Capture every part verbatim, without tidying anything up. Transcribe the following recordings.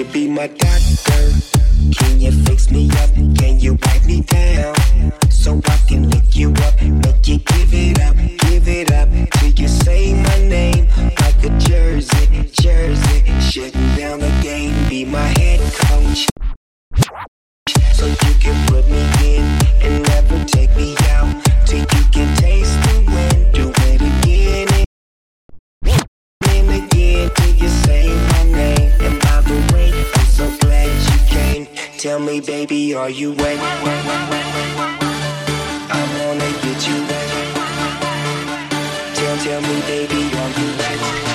you be my doctor? Can you fix me up? Can you wipe me down? So I can lick you up, make you give it up, give it up till you say my name like a jersey, jersey. Shutting down the game, be my head coach. So you can put me in and never take me out till you can taste the wind. Do it again and again till you say my name. And by the way, I'm so glad you came. Tell me, baby, are you wet? I wanna get you wet. Tell, tell me, baby, are you wet?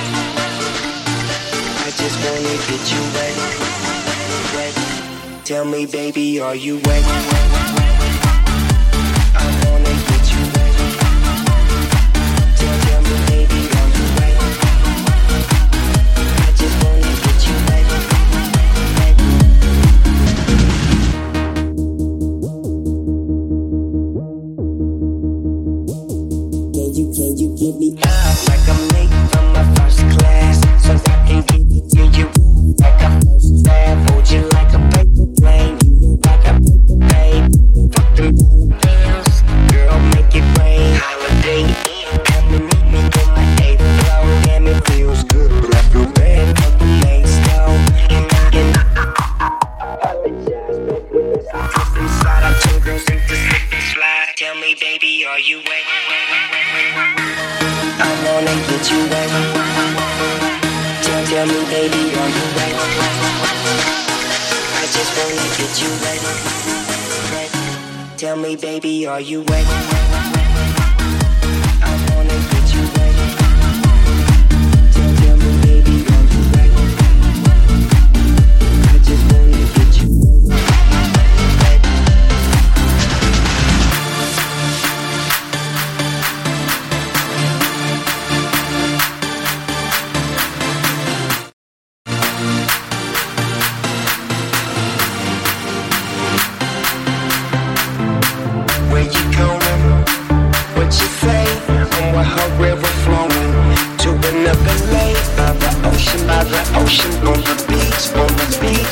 I just wanna get you wet, wet. Tell me, baby, are you wet? I wanna get you wet. Tell, tell me, baby, are you wet? I just wanna get you wet, wet. Can you, can you give me up like I'm late from my first class, so I can give it to you like a first draft. Hold you like a paper plane, you know I got paper paid. Fuck them dollar bills, girl, make it rain. Holiday Inn, come and meet me on my eighth floor. Damn, it feels good, but I feel bad for the next door. And I, and I, apologize, but when it's just inside, I told girls think to slip and slide. Tell me, baby, are you wet? I wanna get you wet. Tell, tell me, baby, are you wet? I just wanna get you wet, wet. Tell me, baby, are you wet? I wanna get you wet. Tell, tell me, baby, are you wet? I just wanna get you wet, wet. Where you going? What you say? I'm with her river flowing to another lake by the ocean, by the ocean, on the beach, on the beach.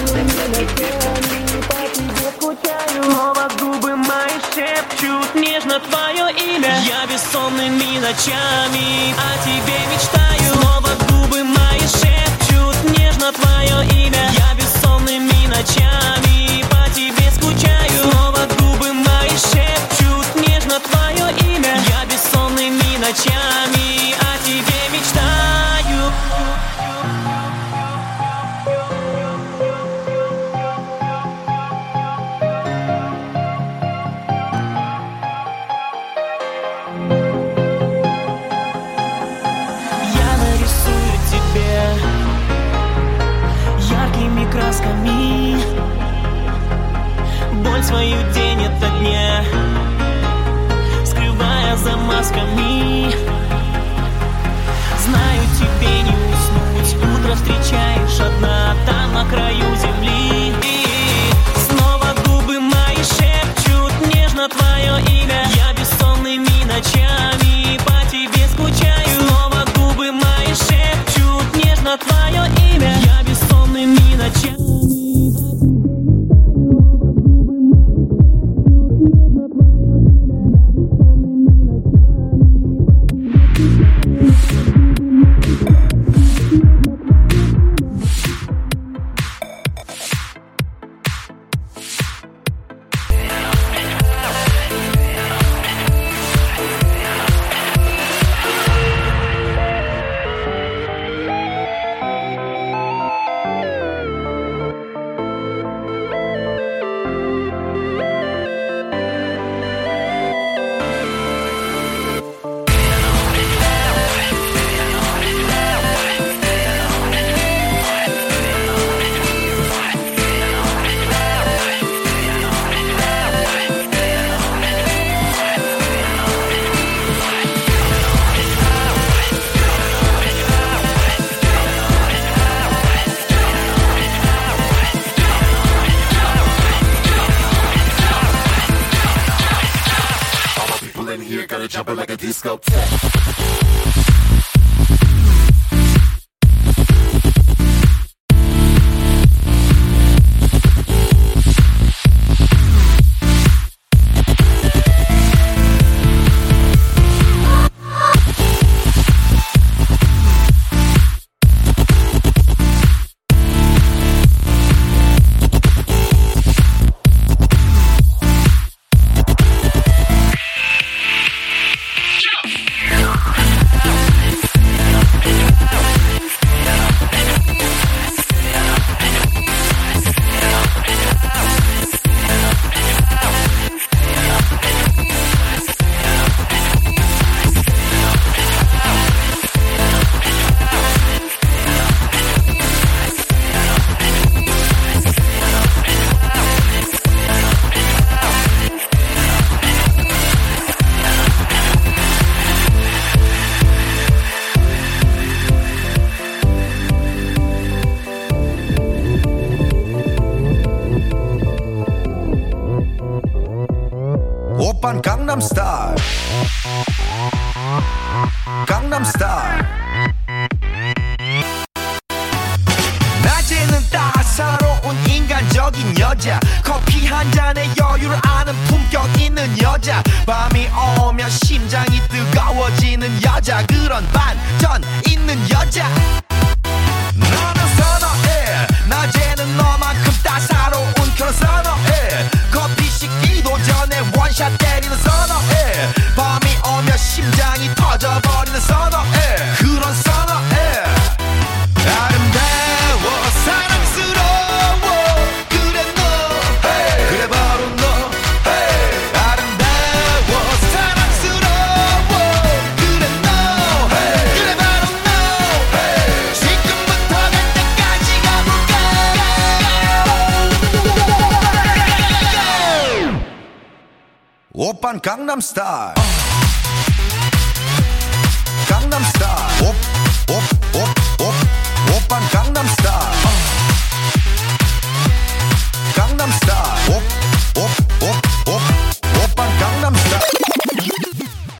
Снова губы мои шепчут нежно твое имя. Я бессонными ночами о тебе мечтаю. Снова губы мои шепчут нежно твое имя. Я бессонными ночами по тебе скучаю. Снова губы мои шепчут нежно твое имя. Я бессонными ночами о тебе мечтаю. Я нарисую тебе яркими красками боль свою день ото дня, скрывая за масками. Знаю, тебе не уснуть, утро встречаешь одна там на краю земли. И снова губы мои шепчут нежно твое имя. Я бессонными ночами по тебе скучаю. Снова губы мои шепчут нежно твое имя. Я бессонными ночами. Jumping like a disco. 강남스타일 강남스타일 낮에는 따사로운 인간적인 여자 커피 한 잔에 여유를 아는 품격 있는 여자 밤이 오면 심장이 뜨거워지는 여자 그런 반전 있는 여자 나는 선어해 낮에는 너만큼 따사로운 그런 선어해 커피 식기도 전에 원샷 때리는 선어해 밤이 오면 심장이 터져버리는 선어해 그런 선어해 아름다워 사랑스러워 그래 너 hey. 그래 바로 너 hey. 아름다워 사랑스러워 그래 너 hey. 그래 바로 너 hey. 지금부터 갈 때까지 가볼까 오빤 강남스타일